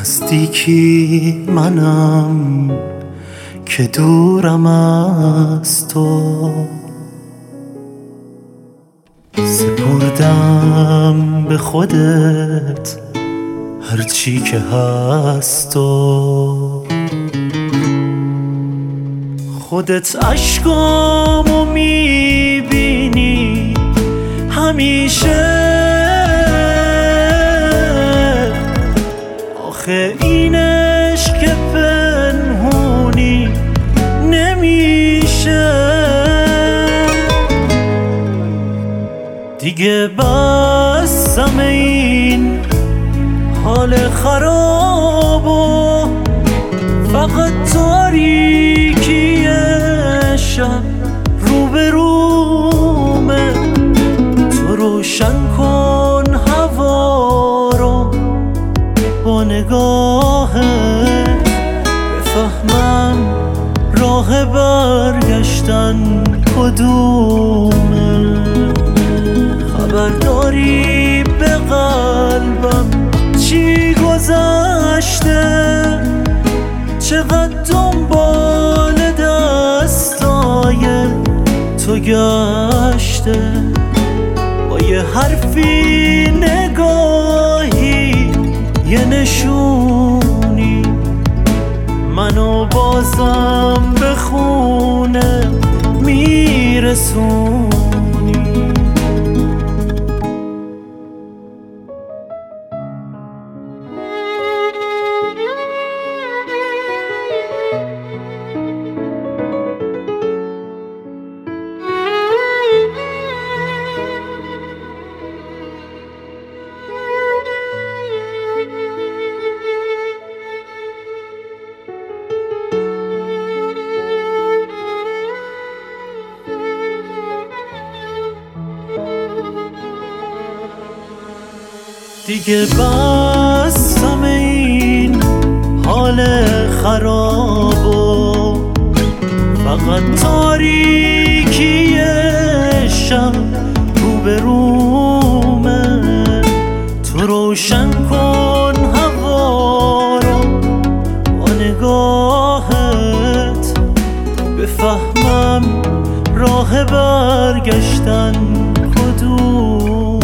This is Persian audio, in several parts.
نزدیکی منم که دورم از تو، سپردم به خودت هرچی که هست و خودت عشقامو میبینی همیشه. آخه این عشق که پنهونی نمیشه، دیگه بسم این حال خراب و فقط تاریکی شب روبرومه. تو روشن کن هوا رو با نگاهت، بفهمم راه برگشتن کدومه. خبرداری به قلبم چی گذشته، چقدر دنبال دستای تو گشته. با یه حرفی، نگاهی، یه نشونی منو بازم به خونه میرسونی. دیگه بستم این حال خراب و فقط تاریکی شب روبرومه. تو روشن کن هوا رو با نگاهت، بفهمم راه برگشتن کدومه.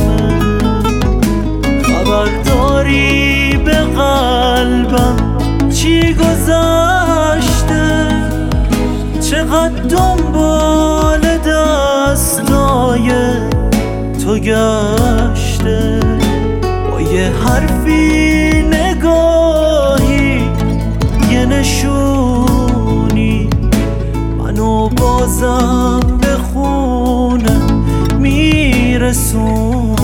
خبرداری به قلبم چی گذشته، چقدر دنبال دستای تو گشته. با یه حرفی، نگاهی، یه نشونی منو بازم به خونه میرسون.